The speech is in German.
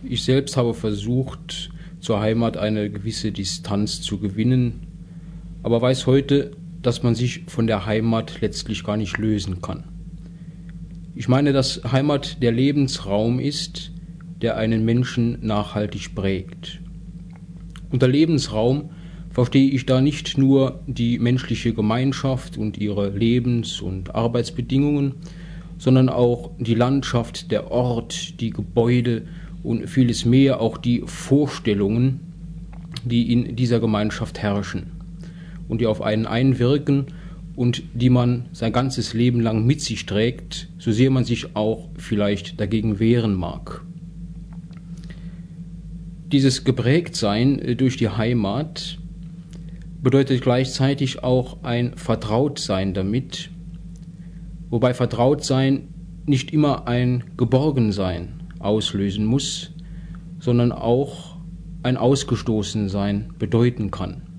Ich selbst habe versucht, zur Heimat eine gewisse Distanz zu gewinnen, aber weiß heute, dass man sich von der Heimat letztlich gar nicht lösen kann. Ich meine, dass Heimat der Lebensraum ist, der einen Menschen nachhaltig prägt. Unter Lebensraum verstehe ich da nicht nur die menschliche Gemeinschaft und ihre Lebens- und Arbeitsbedingungen, sondern auch die Landschaft, der Ort, die Gebäude und vieles mehr, auch die Vorstellungen, die in dieser Gemeinschaft herrschen und die auf einen einwirken und die man sein ganzes Leben lang mit sich trägt, so sehr man sich auch vielleicht dagegen wehren mag. Dieses Geprägtsein durch die Heimat bedeutet gleichzeitig auch ein Vertrautsein damit, wobei Vertrautsein nicht immer ein Geborgensein auslösen muss, sondern auch ein Ausgestoßensein bedeuten kann.